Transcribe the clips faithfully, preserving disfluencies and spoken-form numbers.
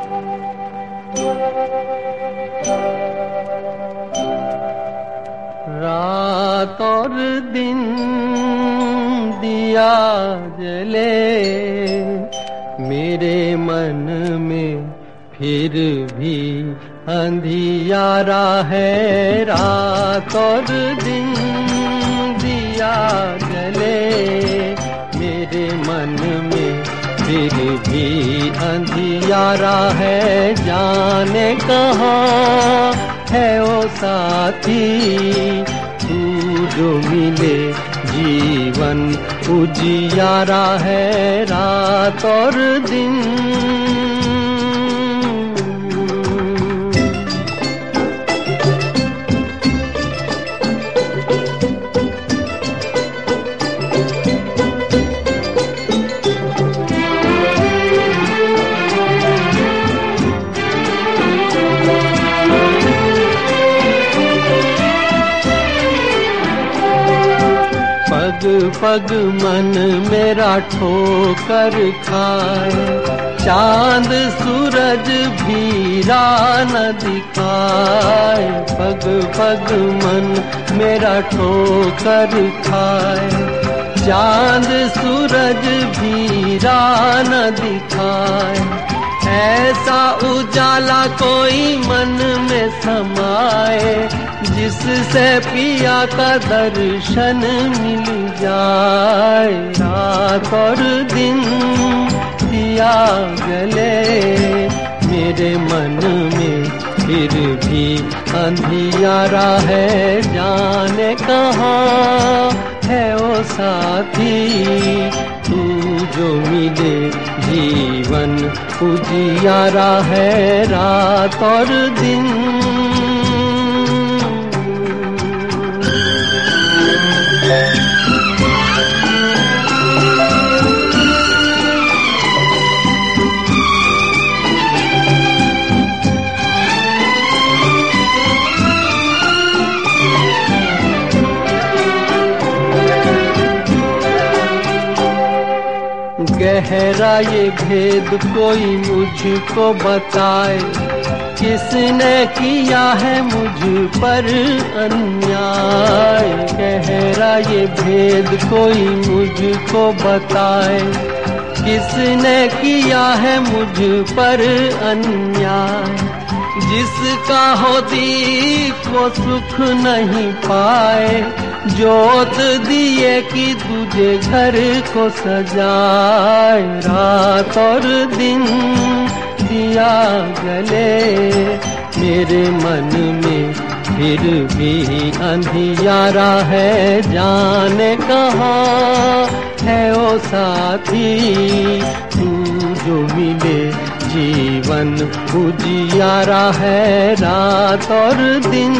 रात और दिन दिया जले मेरे मन में, फिर भी अंधियारा है। रात और दिन दिया जले मेरे मन में, फिर भी अंधियारा है। जाने कहाँ है ओ साथी तू जो मिले, जीवन उजियारा है। रात और दिन पग पग मन मेरा ठोकर खाए, चांद सूरज भी राह न दिखाए। पग पग मन मेरा ठोकर खाए, चांद सूरज भी राह न दिखाए। ऐसा उजाला कोई मन में समाए, जिससे पिया का दर्शन मिल जाए। रात और दिन दिया जले मेरे मन में, फिर भी अंधियारा है। जाने कहाँ है ओ साथी तू जो मिले, जीवन उजियारा है। रात और दिन गहरा ये भेद कोई मुझको बताए, किसने किया है मुझ पर अन्याय। गहरा ये भेद कोई मुझको बताए, किसने किया है मुझ पर अन्याय। जिसका हो दीप वो सुख नहीं पाए, जोत दिए कि तुझे घर को सजाए। रात और दिन दिया जले मेरे मन में, फिर भी अंधियारा है। जाने कहाँ है ओ साथी तू जो मिले, जीवन उजियारा है। रात और दिन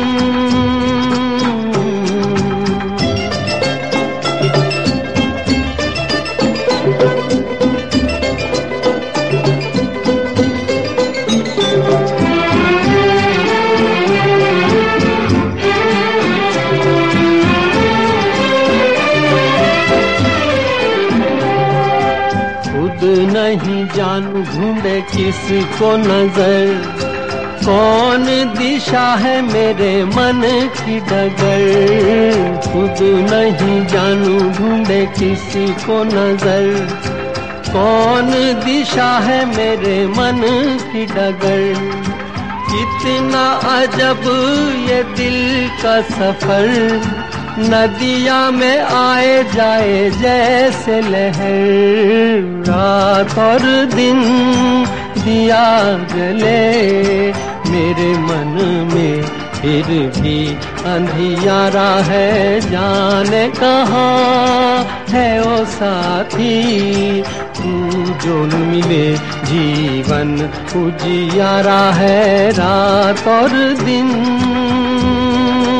नहीं जानू ढूंढे किसको नजर, कौन दिशा है मेरे मन की डगर। खुद नहीं जानू ढूंढे किसको नजर, कौन दिशा है मेरे मन की डगर। कितना अजब ये दिल का सफर, नदिया में आए जाए जैसे लहर। रात और दिन दिया जले मेरे मन में, फिर भी अंधियारा है। जाने कहाँ है ओ साथी तू जो मिले, जीवन उजियारा है। रात और दिन